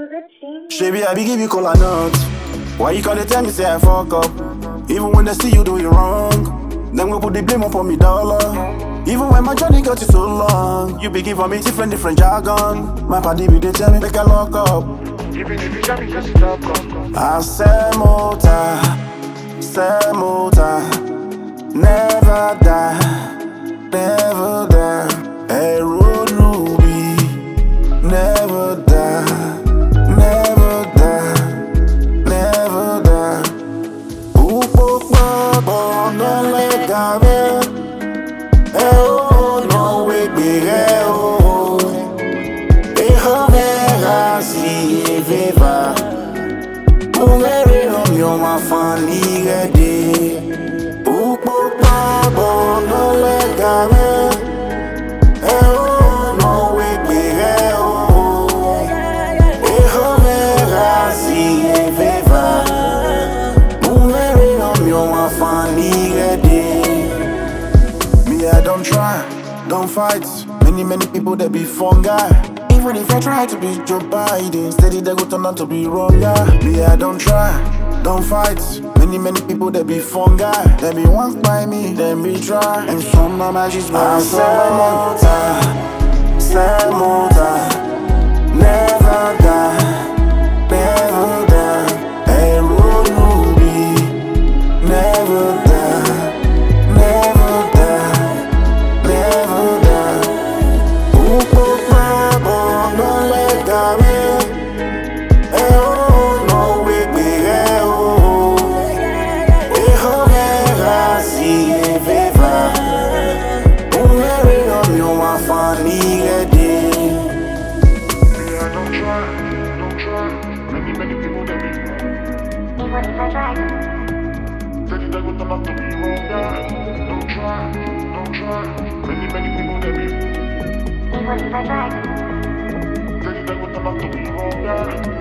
Baby, I be give you call or not. Why you call it tell me say I fuck up? Even when they see you do it wrong, then we put the blame up on me dollar. Even when my journey got you so long, you be giving me different jargon. My body be they tell me make I lock up. Even if you tell me just lock up. I say mota, never die, never die. Hey, road ruby, never die, never die, never die. Upo pa no le gabe, oh no we be oh. E hovera si viva, umere no mi ma fani gede. Upo pa no le gabe, oh no we be oh. E hovera si viva, umere no mi ma fani gede. Me I don't try, don't fight. Many people that be fungi. Even if I try to be Joe Biden, steady they go turn out to be wrong guy. Me I don't try, don't fight. Many people that be fungi. They be once by me, then be try. And some of my just I say mota, never die, never die. Hey, road ruby, never die, never die, never die. Upo pa no le gabe, oh no we be oh. E hovera si viva, umere no mi ma fani gede. Me I don't try. Many people that be. Even if I try. Steady they go turn out to be wrong guy. Don't try. Many people that be. Even if I try. Steady they go turn out to be wrong guy.